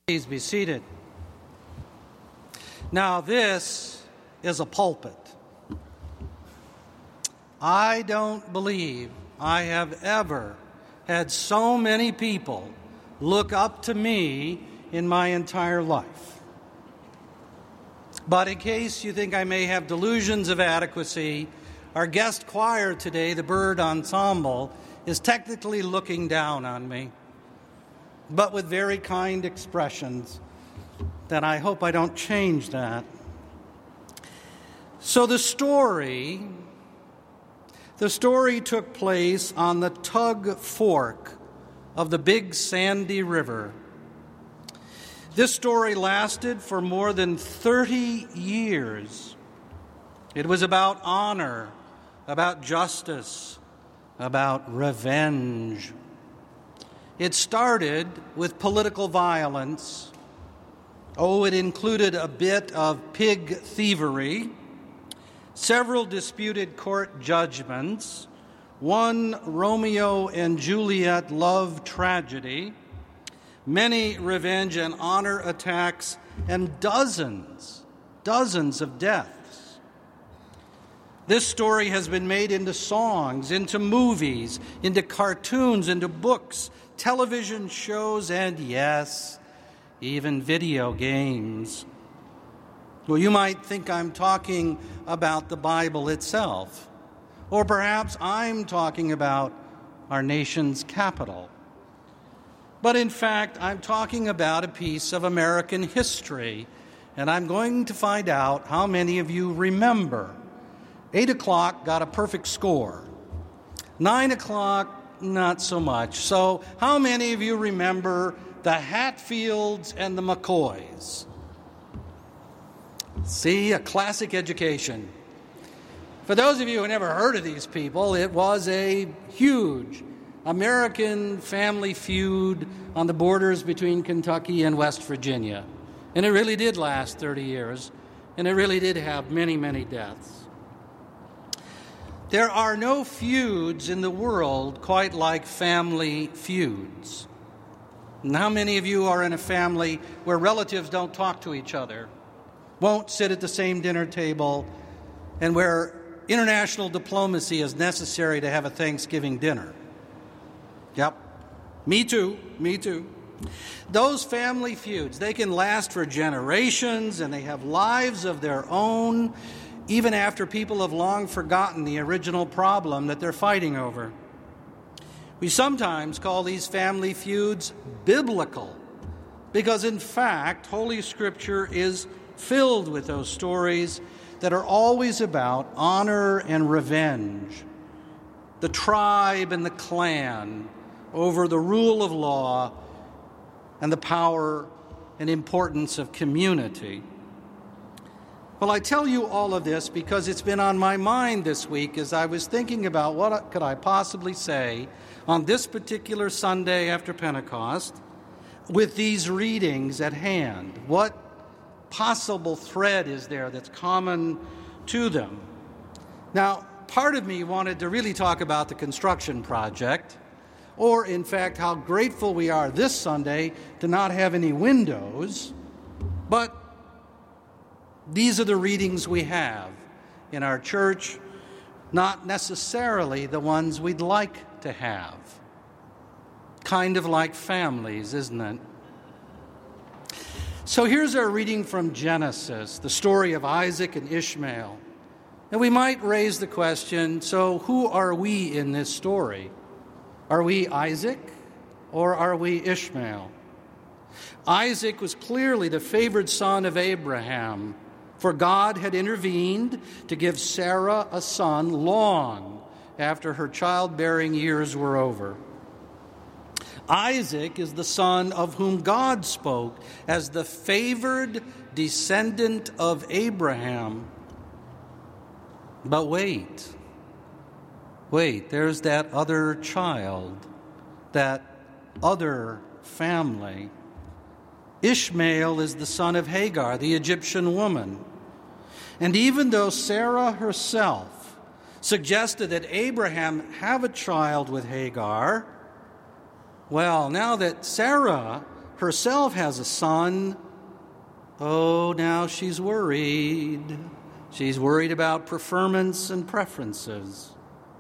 Please be seated. Now, this is a pulpit. I don't believe I have ever had so many people look up to me in my entire life. But in case you think I may have delusions of adequacy, our guest choir today, the Bird Ensemble, is technically looking down on me, but with very kind expressions that I hope I don't change that. So the story took place on the Tug Fork of the Big Sandy River. This story lasted for more than 30 years. It was about honor, about justice, about revenge. It started with political violence. It included a bit of pig thievery, several disputed court judgments, one Romeo and Juliet love tragedy, many revenge and honor attacks, and dozens of deaths. This story has been made into songs, into movies, into cartoons, into books, television shows, and yes, even video games. Well, you might think I'm talking about the Bible itself, or perhaps I'm talking about our nation's capital. But in fact, I'm talking about a piece of American history, and I'm going to find out how many of you remember. 8 o'clock got a perfect score. 9 o'clock, not so much. So how many of you remember the Hatfields and the McCoys? See, a classic education. For those of you who never heard of these people, it was a huge American family feud on the borders between Kentucky and West Virginia. And it really did last 30 years, and it really did have many, many deaths. There are no feuds in the world quite like family feuds. And how many of you are in a family where relatives don't talk to each other, won't sit at the same dinner table, and where international diplomacy is necessary to have a Thanksgiving dinner? Yep. Me too. Those family feuds, they can last for generations, and they have lives of their own, even after people have long forgotten the original problem that they're fighting over. We sometimes call these family feuds biblical, because in fact, Holy Scripture is filled with those stories that are always about honor and revenge, the tribe and the clan over the rule of law and the power and importance of community. Well, I tell you all of this because it's been on my mind this week as I was thinking about what could I possibly say on this particular Sunday after Pentecost with these readings at hand. What possible thread is there that's common to them? Now, part of me wanted to really talk about the construction project, or in fact how grateful we are this Sunday to not have any windows, but these are the readings we have in our church, not necessarily the ones we'd like to have. Kind of like families, isn't it? So here's our reading from Genesis, the story of Isaac and Ishmael. And we might raise the question, so who are we in this story? Are we Isaac or are we Ishmael? Isaac was clearly the favored son of Abraham, for God had intervened to give Sarah a son long after her childbearing years were over. Isaac is the son of whom God spoke as the favored descendant of Abraham. But wait, there's that other child, that other family. Ishmael is the son of Hagar, the Egyptian woman. And even though Sarah herself suggested that Abraham have a child with Hagar, well, now that Sarah herself has a son, oh, now she's worried. She's worried about preferments and preferences.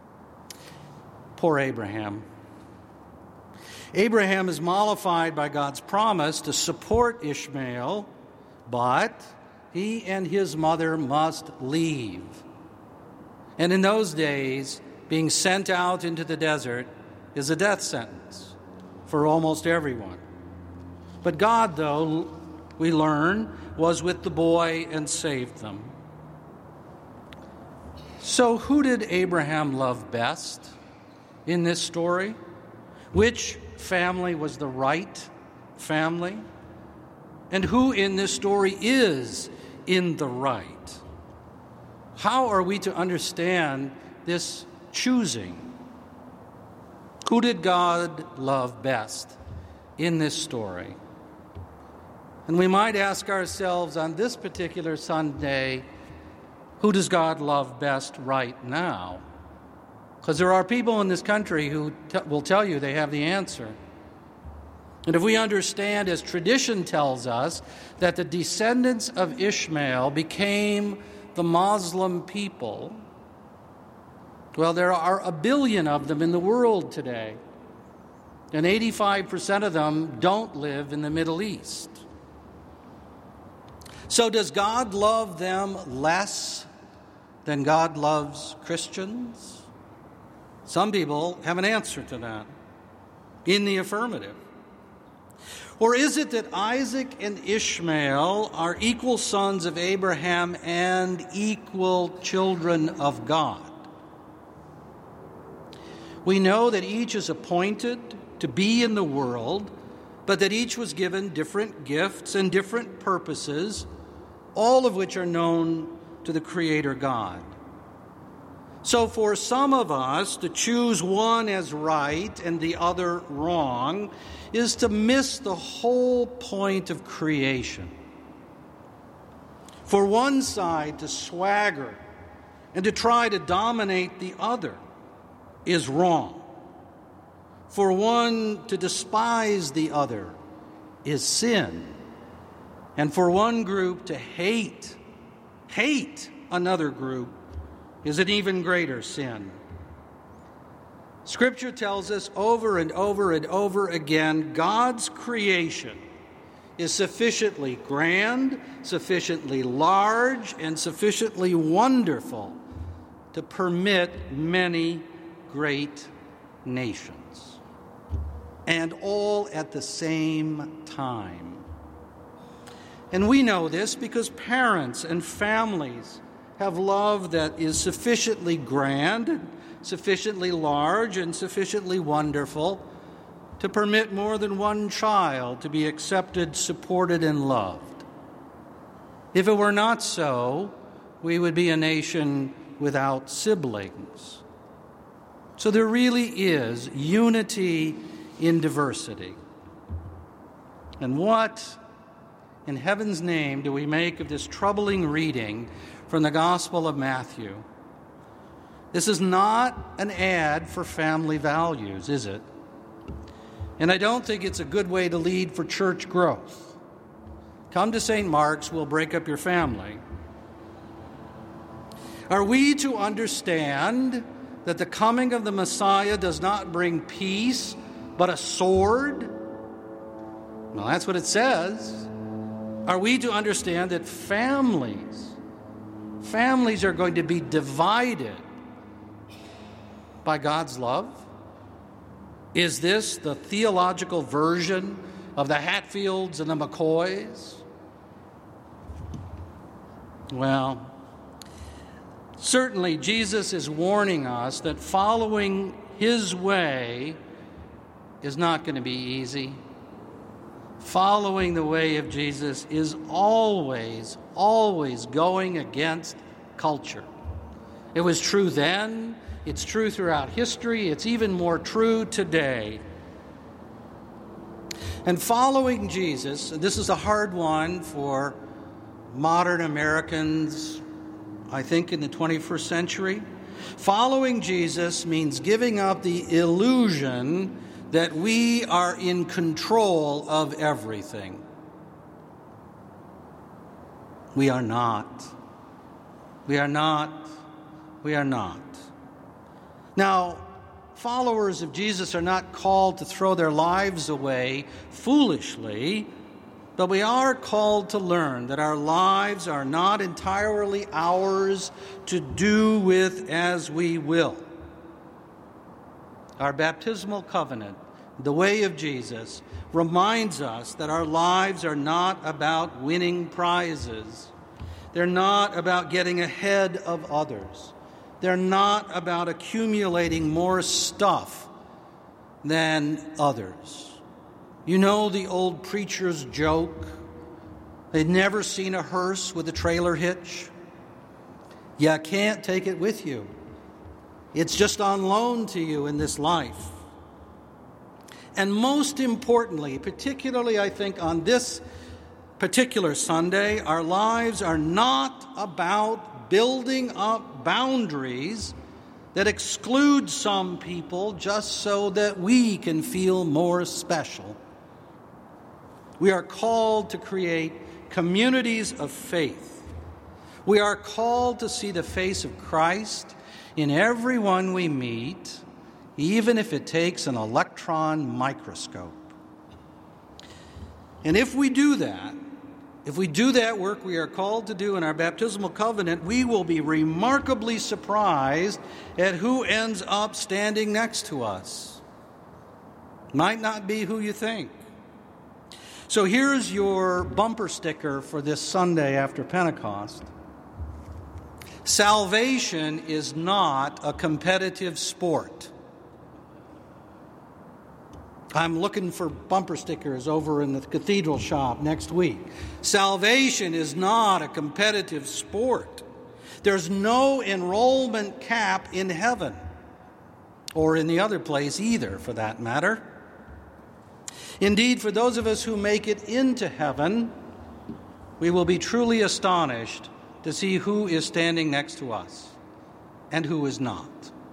Poor Abraham. Abraham is mollified by God's promise to support Ishmael, but he and his mother must leave. And in those days, being sent out into the desert is a death sentence for almost everyone. But God, though, we learn, was with the boy and saved them. So who did Abraham love best in this story? Which family was the right family? And who in this story is in the right? How are we to understand this choosing? Who did God love best in this story? And we might ask ourselves on this particular Sunday, who does God love best right now? Because there are people in this country who will tell you they have the answer. And if we understand, as tradition tells us, that the descendants of Ishmael became the Muslim people, well, there are 1 billion of them in the world today. And 85% of them don't live in the Middle East. So does God love them less than God loves Christians? Some people have an answer to that in the affirmative. Or is it that Isaac and Ishmael are equal sons of Abraham and equal children of God? We know that each is appointed to be in the world, but that each was given different gifts and different purposes, all of which are known to the Creator God. So for some of us, to choose one as right and the other wrong is to miss the whole point of creation. For one side to swagger and to try to dominate the other is wrong. For one to despise the other is sin. And for one group to hate another group is an even greater sin. Scripture tells us over and over and over again, God's creation is sufficiently grand, sufficiently large, and sufficiently wonderful to permit many great nations, and all at the same time. And we know this because parents and families have love that is sufficiently grand, sufficiently large, and sufficiently wonderful to permit more than one child to be accepted, supported, and loved. If it were not so, we would be a nation without siblings. So there really is unity in diversity. And what, in heaven's name, do we make of this troubling reading from the Gospel of Matthew? This is not an ad for family values, is it? And I don't think it's a good way to lead for church growth. Come to St. Mark's, we'll break up your family. Are we to understand that the coming of the Messiah does not bring peace, but a sword? Well, that's what it says. Are we to understand that families are going to be divided by God's love? Is this the theological version of the Hatfields and the McCoys? Well, certainly Jesus is warning us that following his way is not going to be easy. Following the way of Jesus is always going against culture. It was true then, it's true throughout history, it's even more true today. And following Jesus, and this is a hard one for modern Americans, I think in the 21st century, following Jesus means giving up the illusion that we are in control of everything. We are not. We are not. We are not. Now, followers of Jesus are not called to throw their lives away foolishly, but we are called to learn that our lives are not entirely ours to do with as we will. Our baptismal covenant, the way of Jesus, reminds us that our lives are not about winning prizes. They're not about getting ahead of others. They're not about accumulating more stuff than others. You know the old preacher's joke? They'd never seen a hearse with a trailer hitch. You can't take it with you. It's just on loan to you in this life. And most importantly, particularly I think on this particular Sunday, our lives are not about building up boundaries that exclude some people just so that we can feel more special. We are called to create communities of faith. We are called to see the face of Christ in everyone we meet, even if it takes an electron microscope. And if we do that work we are called to do in our baptismal covenant, we will be remarkably surprised at who ends up standing next to us. Might not be who you think. So here's your bumper sticker for this Sunday after Pentecost. Salvation is not a competitive sport. I'm looking for bumper stickers over in the cathedral shop next week. Salvation is not a competitive sport. There's no enrollment cap in heaven, or in the other place either, for that matter. Indeed, for those of us who make it into heaven, we will be truly astonished to see who is standing next to us and who is not.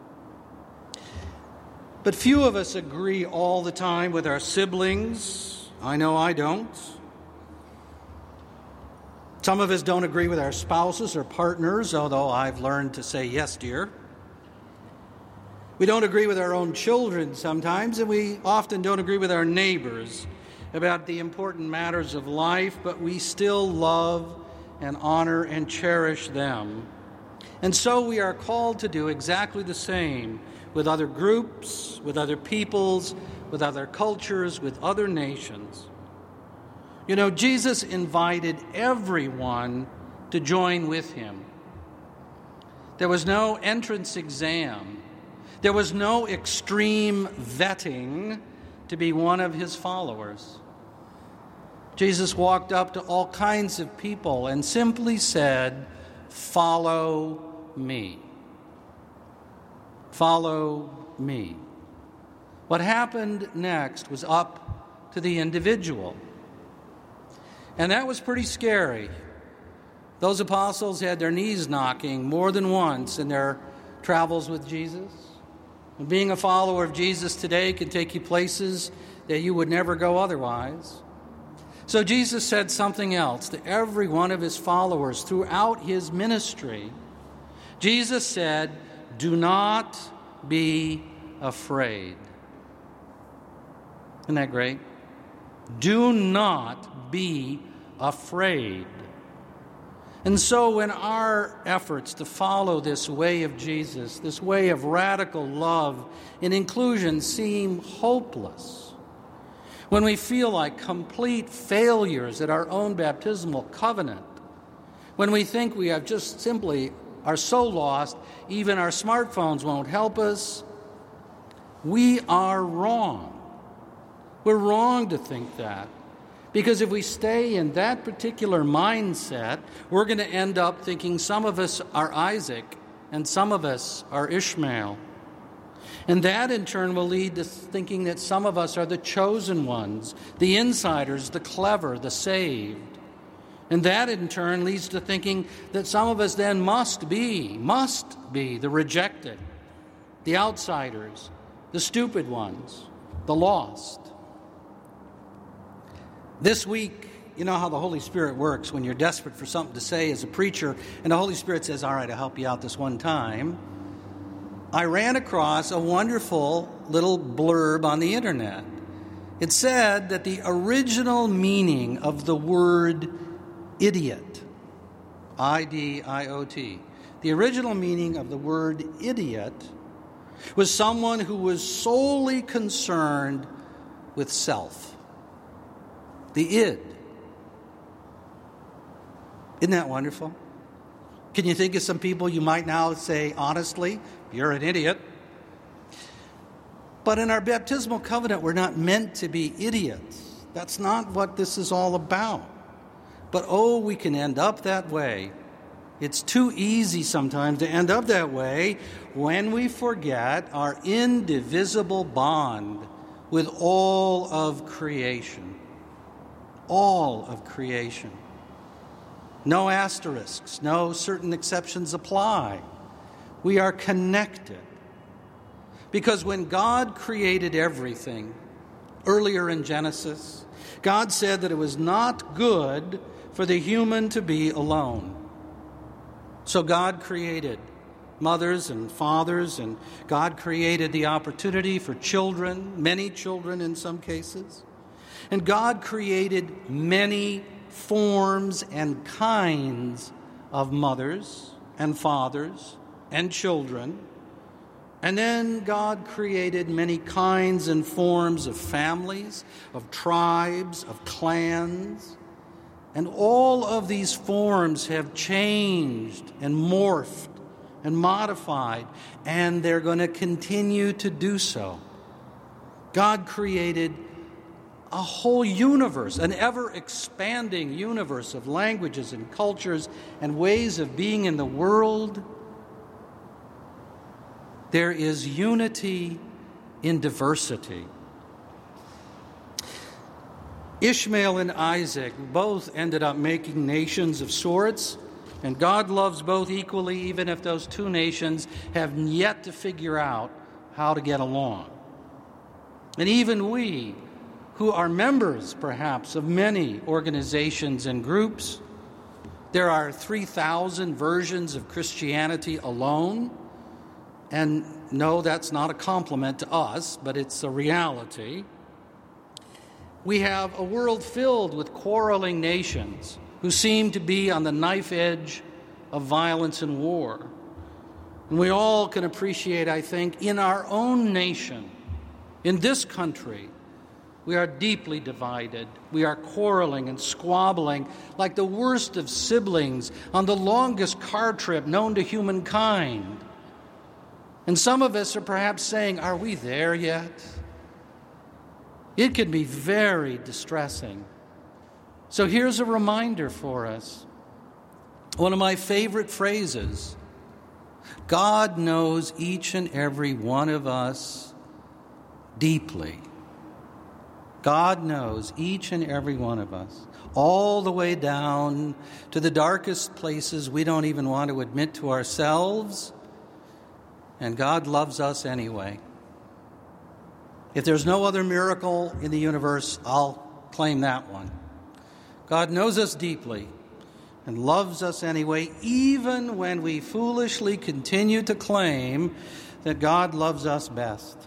But few of us agree all the time with our siblings. I know I don't. Some of us don't agree with our spouses or partners, although I've learned to say yes, dear. We don't agree with our own children sometimes, and we often don't agree with our neighbors about the important matters of life, but we still love and honor and cherish them. And so we are called to do exactly the same with other groups, with other peoples, with other cultures, with other nations. You know, Jesus invited everyone to join with him. There was no entrance exam. There was no extreme vetting to be one of his followers. Jesus walked up to all kinds of people and simply said, "Follow me. Follow me." What happened next was up to the individual. And that was pretty scary. Those apostles had their knees knocking more than once in their travels with Jesus. And being a follower of Jesus today can take you places that you would never go otherwise. So Jesus said something else to every one of his followers throughout his ministry. Jesus said, "Do not be afraid." Isn't that great? Do not be afraid. And so when our efforts to follow this way of Jesus, this way of radical love and inclusion seem hopeless, when we feel like complete failures at our own baptismal covenant, when we think we have just simply are so lost, even our smartphones won't help us, we are wrong. We're wrong to think that. Because if we stay in that particular mindset, we're going to end up thinking some of us are Isaac and some of us are Ishmael. And that in turn will lead to thinking that some of us are the chosen ones, the insiders, the clever, the saved. And that in turn leads to thinking that some of us then must be the rejected, the outsiders, the stupid ones, the lost. This week, you know how the Holy Spirit works when you're desperate for something to say as a preacher, and the Holy Spirit says, all right, I'll help you out this one time. I ran across a wonderful little blurb on the internet. It said that the original meaning of the word idiot, I-D-I-O-T, the original meaning of the word idiot was someone who was solely concerned with self. The id. Isn't that wonderful? Can you think of some people you might now say, honestly, you're an idiot? But in our baptismal covenant, we're not meant to be idiots. That's not what this is all about. But oh, we can end up that way. It's too easy sometimes to end up that way when we forget our indivisible bond with all of creation. All of creation. No asterisks, no certain exceptions apply. We are connected. Because when God created everything, earlier in Genesis, God said that it was not good for the human to be alone. So God created mothers and fathers, and God created the opportunity for children, many children in some cases. And God created many forms and kinds of mothers and fathers and children. And then God created many kinds and forms of families, of tribes, of clans. And all of these forms have changed and morphed and modified, and they're going to continue to do so. God created a whole universe, an ever-expanding universe of languages and cultures and ways of being in the world. There is unity in diversity. Ishmael and Isaac both ended up making nations of sorts, and God loves both equally, even if those two nations have yet to figure out how to get along. And even we, who are members, perhaps, of many organizations and groups, there are 3,000 versions of Christianity alone. And no, that's not a compliment to us, but it's a reality. We have a world filled with quarreling nations who seem to be on the knife edge of violence and war. And we all can appreciate, I think, in our own nation, in this country, we are deeply divided. We are quarreling and squabbling like the worst of siblings on the longest car trip known to humankind. And some of us are perhaps saying, are we there yet? It can be very distressing. So here's a reminder for us. One of my favorite phrases, God knows each and every one of us deeply. God knows each and every one of us, all the way down to the darkest places we don't even want to admit to ourselves. And God loves us anyway. If there's no other miracle in the universe, I'll claim that one. God knows us deeply and loves us anyway, even when we foolishly continue to claim that God loves us best.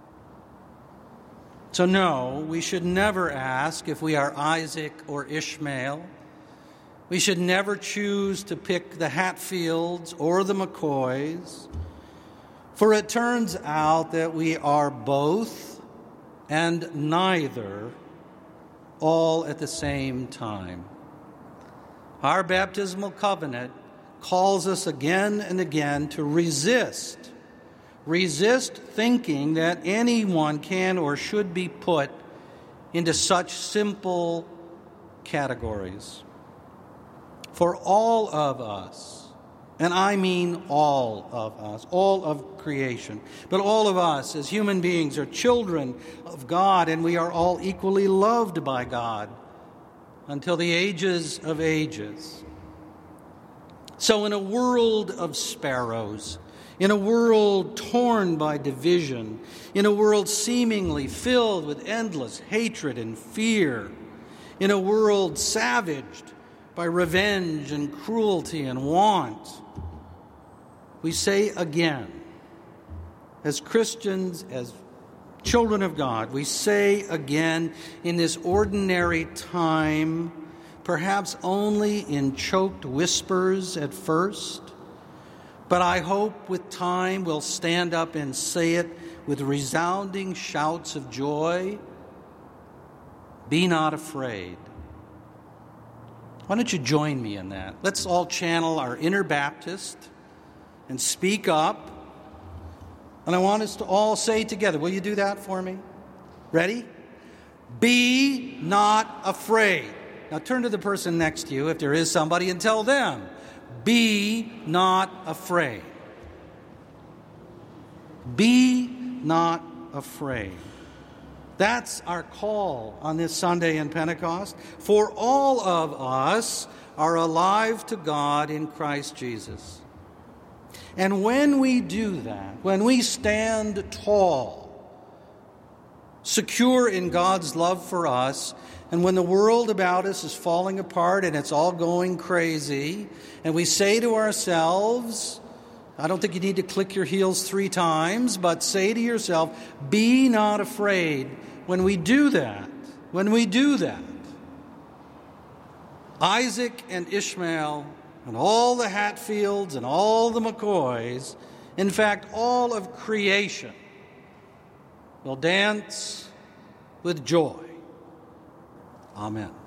So no, we should never ask if we are Isaac or Ishmael. We should never choose to pick the Hatfields or the McCoys. For it turns out that we are both and neither all at the same time. Our baptismal covenant calls us again and again to resist thinking that anyone can or should be put into such simple categories. For all of us, and I mean all of us, all of creation, but all of us as human beings are children of God, and we are all equally loved by God until the ages of ages. So in a world of sparrows, in a world torn by division, in a world seemingly filled with endless hatred and fear, in a world savaged by revenge and cruelty and want, we say again, as Christians, as children of God, we say again in this ordinary time, perhaps only in choked whispers at first, but I hope with time we'll stand up and say it with resounding shouts of joy. Be not afraid. Why don't you join me in that? Let's all channel our inner Baptist and speak up. And I want us to all say together, will you do that for me? Ready? Be not afraid. Now turn to the person next to you, if there is somebody, and tell them, be not afraid. Be not afraid. That's our call on this Sunday in Pentecost. For all of us are alive to God in Christ Jesus. And when we do that, when we stand tall, secure in God's love for us, and when the world about us is falling apart and it's all going crazy, and we say to ourselves, I don't think you need to click your heels 3 times, but say to yourself, be not afraid. When we do that, Isaac and Ishmael and all the Hatfields and all the McCoys, in fact, all of creation, will dance with joy. Amen.